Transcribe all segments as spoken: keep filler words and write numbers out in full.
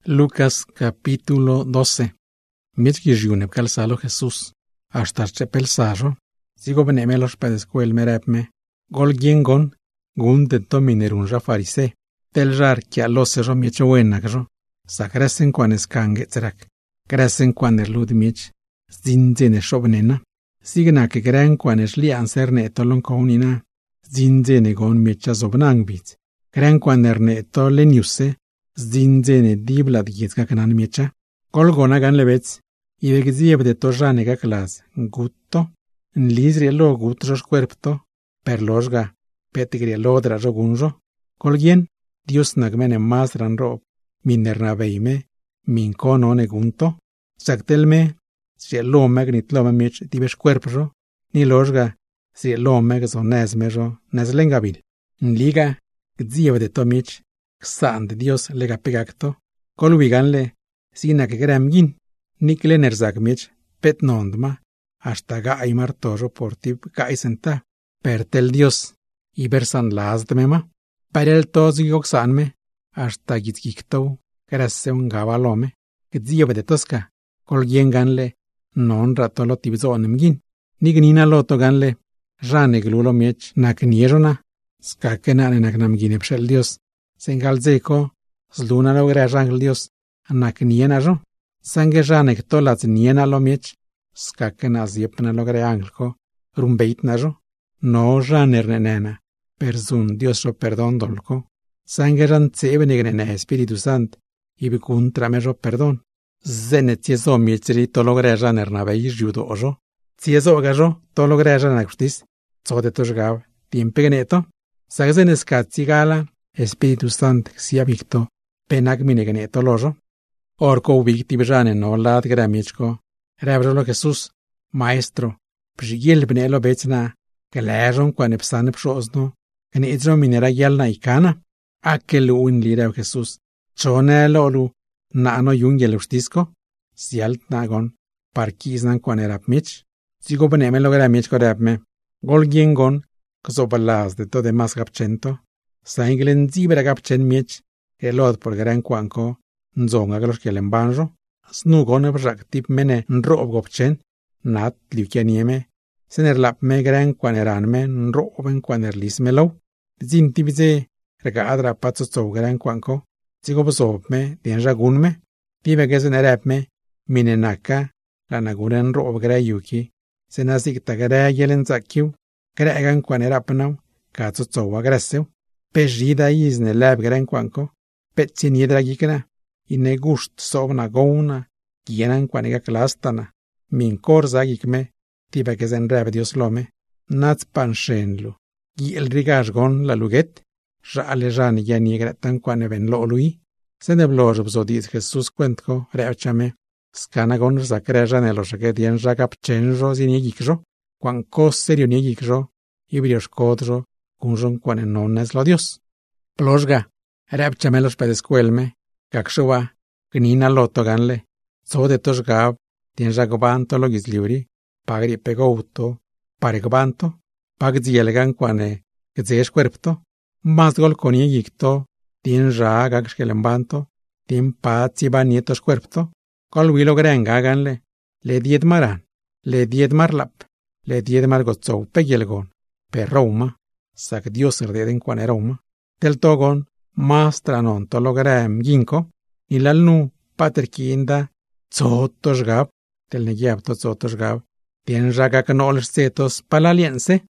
Lucas capítulo doce. Mitzgijune calzalo Jesús. Hasta chepelsajo. Sigo beneme los pedescuel merepme. Gol gengon. Gun de dominerun ja farise. Tel jar kia losejo miecho wenakjo. Sakresen quan eskange trak. Kresen quan erlud mich. Zinzene shobnena. Signa que gran quan esli anserne etolon kaunina. Zinzene gon miecha zobnangbit. Gran quan erne etolen yuse. Zinzene dibla diezga kanan miecha. Kolgona gan lebets. Ibegzieb de tojanega klas. Gutto. Nlisrielo gutros cuerpto. Perlosga. Petigrielo drajogunjo. Kolgien. Dios nagmene mas ranro. Minernaveime. Min kono negunto. Saktelme. Si el lomeg nit lomemich dibes cuerpro. Ni losga. Si el lomeg zo nesmejo. Neslengabil. Nliga. Gzieb de tomich. Xan de Dios lega pegacto. Kolwiganle. Sina que gramgin. Nikle nerzagmich. Pet nondma. Hasta ga aymar tojo por tip gaisenta. Pertel Dios. Y versan las de mema. Para el tozigoksanme. Hasta gizgikto. Grasse un gavalome. Gzieb de tosca. Kolgien ganle. Non ratolo tibzonemgin. Nignina loto ganle. Jane glulo miech. Naknierona. Skakena nenaknamgin epshel Dios. Sengalzeko. Sluna logre jangl Dios. Nakniena jo. Sange janek tolaz niena lo miech. Skakena ziepna logre anglko. Rumbeitna jo. No janer nenena. Perzun Dios jo perdon dolko. Sange jan cebe negnene Espíritu Sant. Ibikun tramejo perdon. Zene tiezo miechri tologre janer navei judo ojo. Tiezo gajo tologre janak justis. Zode toshgav. Tiempegeneto. Sagzen escatzigala. Espíritu Sant sia victo. Penak minegeneto lojo. Orko victib jane no lad gramichko. Rebrolo Jesús. Maestro. Pshigil bnelo betsna. Galejon quan epsan pshozno. Genitro minera yalna ikana. Akelu un lirev Jesús. Chonelo olu. Nano yungel ustisco. Sialt nagon. Parkiznan quan erap mich. Sigo benemelo gramichko repme. Golgiengon. Ksobalaz de to de mas gapchento. Sainglen zibra gapchen mich. Elod por gran quanco. Nzonga glos kelembanjo. Snugon ebrak tip mene nrob gopchen. Nat liukianieme. Senerlap me gran quaneranme nroben quanerlismelo. Zintibze. Regadra patso gran quanco. Sigo me dienjagunme. Tibegesen erapme. Minenaka. La nagunen rob grayuki. Senasik tagara yelen zakiu. Gregan quanerapnau. Katso agresseu. Pejida izne lab gran quanco. Petsin yedragikna. Ine gust sovna gona. Gienan quaniga klastana. Min korza gikme. Tibegesen rab Dios lome. Nats panshenlu. Giel rigashgon la luget. Jale jani yanigretan quaneven lo lui. Se ne bloj bzodis Jesús cuentco. Reachame. Skanagon zakrejan elo shagedien jagapchenjo zinigikjo. Quan cos serio nigikjo. Ibrios kodjo. Kunjon quanenones lo Dios. Plosga. Reachame los pedescuelme. Kakshua. Gnina loto ganle. So de toshgab. Tien jagbanto logis liuri. Pagri pegouto. Paregbanto. Pagzielgan quane. Gzesh cuerpto. Masgol conigicto. Tien jagagshkelembanto. Tien patziba nietos cuerpto. Colwilo grenga ganle. Le diet maran. Le diet marlap. Le diet margotzou pegielgon. Perroma. Sac Dios erdeden quane roma. Del togon. Mastranon tologrem ginko. Ilalnu paterkinda. Zotoshgab. Del negiabto zotoshgab. Tien jagaknol setos palaliense.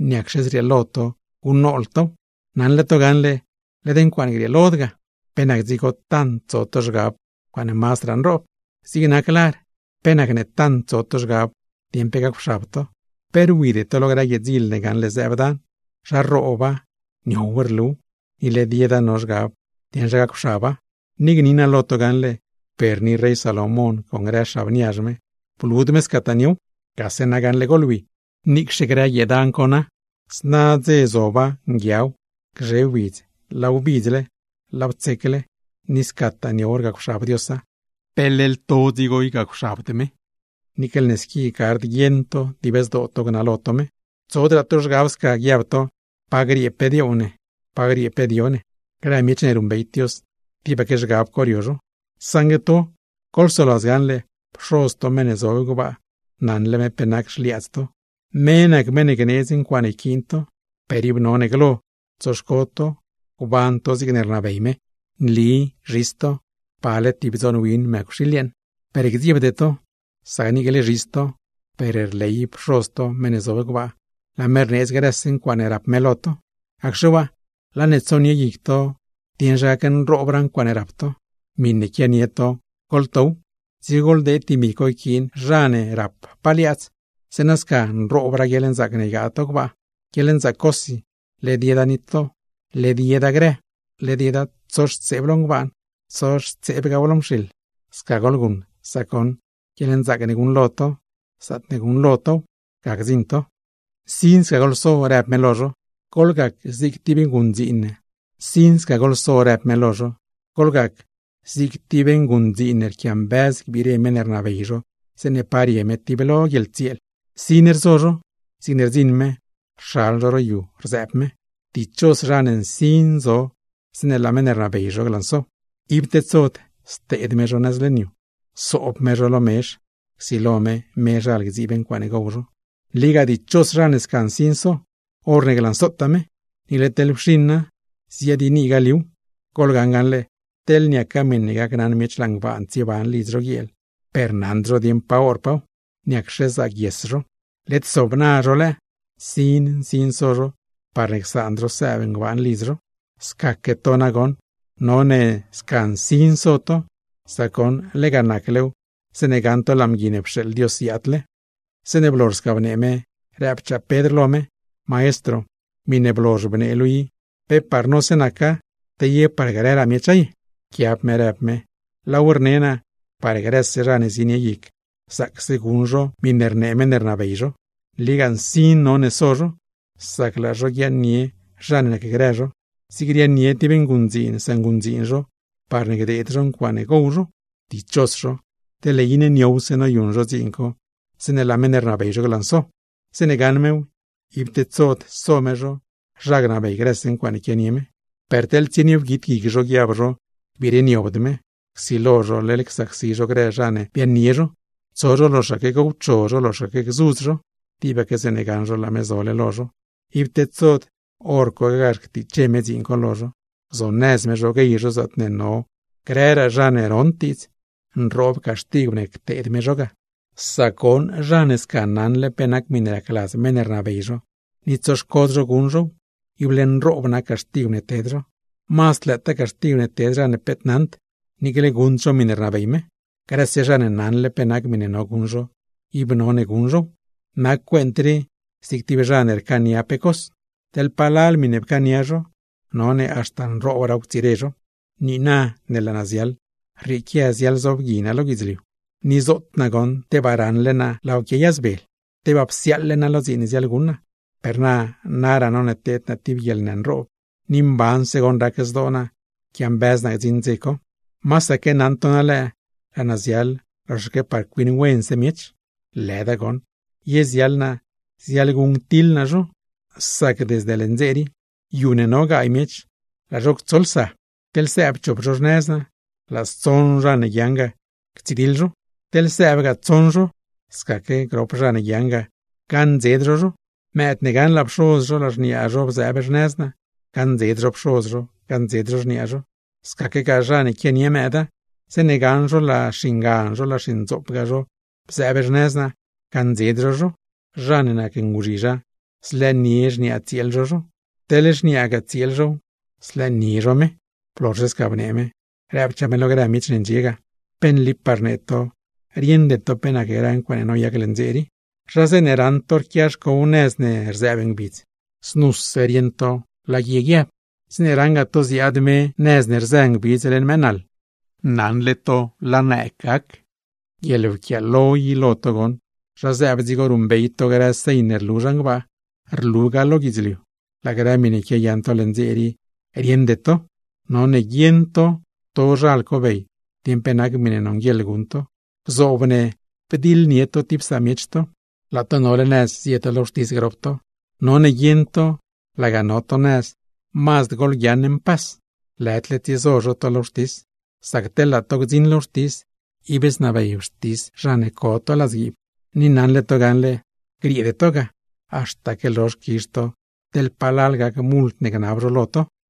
Niakshes unolto. Nan le toganle. Le den quan grielodga. Penak zigo tan zotoshgab. Quane mastran rob. Signa clar. Penak ne tan zotoshgab. Tien pegak shabto. Peruide tologra yezil negan le zebdan. Sharroba. Nyowerlu. Y le dieda nosgab. Tien jagak shaba. Nignina lotoganle. Perni rey Salomón con grashab niasme. Puludmes kataniu. Kasenagan le golwi. Nik shegra yedan kona. Snadze zoba ngiau. Grewid. Laubidle. Lautsekele. Niskatani orga kushab diosa. Pelel tozigo iga kushabdeme. Nikel neski card yento. Dibes do tognalotome. Zodra toshgavska giabto. Pagri pedione. Pagri pedione. Gramichne rumbeitios. Tiba keshgab koriojo. Sangeto, kolsolas ganle, prosto menezoguba, nanle me penak shliazto, menak menegenezin quane quinto, perib noneglo, zoshkoto, ubanto zignernabeime, nli, risto, palet tibzon win mecushilien, perigzibdeto, sagnigele risto, perer lei prosto menezoguba, la mernez geresin quane rap meloto, akshuba, la netsonia yicto, tienjaken robran quane rapto, minne kianieto, goltou, zigol de timiko kin rane rap paliats, senaska robra gelen zakne gatokba, gelen zakosi, le dieda nito, le dieda gre, le dieda tsosh tseblongban, tsosh tsebgabolomshil, skagolgun, sakon, gelen zakne gun loto, satne gun loto, gagzinto, sin skagolso rap melojo, kolgak zik tibingun zine, sin skagolso rap melojo, kolgak zik tibengun ziner kiam bez bire mener navejo, se ne parie metibelo gel ciel. Siner zojo, siner zinme, shal joro yu, rzepme, dichos ranen sin zo, se ne la mener navejo glanso. Ibte zot, sted mejo nazlenyu, soop mejo lo mesh, silome meja al gziben quane gojo. Liga dichos ranes can sinso, orne glansotame, nile telpshinna, sia di niga liu, colganganle, tel nia kamin niga gran mich lang van tiban lidro giel, per nandro dim paorpau, niak sheza giesro, let sobnaro le, sin sin soro, parexandro seven van lidro, skaketonagon, none scan sin soto, sakon leganakleu, seneganto lamginepshel diosiatle, seneblorskavneme, repcha pedrlome, maestro, mineblorjbne lui, pe parnosenaka, te ye pargarera miechai, kiap merepme, la urnena, pargares serane sineyik, sak segunjo, minerne menernabeijo, ligan sin non esojo, sak la jogian nie, janek grejo, sigrian nie tibengunzin sangunzinjo, parnegredron quane gojo, dichosjo, te leine nioseno yunjo zinko, sene la menernabeijo glanso, sene ganmeu, ibtezot somejo, jagnabei gresen quane kianieme, pertel tieniev git gigjo giabjo, bireni obdme, xilojo lelek saxijo grejane pianiero, zojo lo shake go chojo lo shake zuzjo, tiba que se neganjo la mezole lojo, ibtezot orko garkti cheme zinko lojo, zonesme jo geijo zatne no, grera jane rontic, nrob kastignek tedme joga. Sakon janes kanan le penak mineraklas menernabeijo, nitzos kodjo gunjo, iblen robna kastigune tedro, mas letta kastigune tedra ne petnant, nigele gunjo minernabeime, gracia jane nan le penak mineno gunjo, ibnone gunjo, na cuentri, sictive janer cania pecos, tel palal minepcaniajo, none astan robra ucirejo, ni na nella nazial, richiasial zovgina logizliu, ni zotnagon te baran lena laukiasbel, te bapsial lena lozinis alguna, per na nara non etet nativiel nen rob, nimban segon rakes dona, kiam bezna zinzeko, masa ke nantonale, la nazial, roshke par quin wense mich, ledagon, yesialna, si algun tilna jo, sak desde lenzeri, yuneno gaimich, la jok tsolsa, tel seab chop josnesna, las tsonja ne yanga, ktiriljo, tel seabga tsonjo, skake gropja ne yanga, gan zedrojo, met negan lap shozjo las niajo bzabejnesna, gan zedro pshozjo, gan zedro niajo, skake gaja ne kienie meda, se neganjo la shinganjo la shinzopgajo, bzabejnesna, gan zedrojo, jane na kengurija, sle niej ni atieljojo, teles ni aga tieljo, sle nijome, plorjes kabneme, repcha melogra michen llega, pen lip parneto, riende to penagera en quane noia glenzeri, raseneran torquias co unesne erzaben bit, snus seriento, la giegia, sneranga toziadme nesner zang bit elen menal, nan leto la nekak, yelevkia lo y lotogon, razabzigor beito gara seiner lujangba, rluga logizliu, la gramine che yanto lenzeri, riendeto, non e giento, to jalcovei, timpenag mine non gelgunto, zovne, pedil nieto tipsamichto, la tonole nes siete lostis gropto, non e giento, la ganoto nes, mas gol gian en pas, la atletis ojo to lostis, Sactela togzin lostis, ibes naveustis rane coto las gib, ni nanle toganle, griede toga, hasta que los quisto del palalga mult neganabro loto,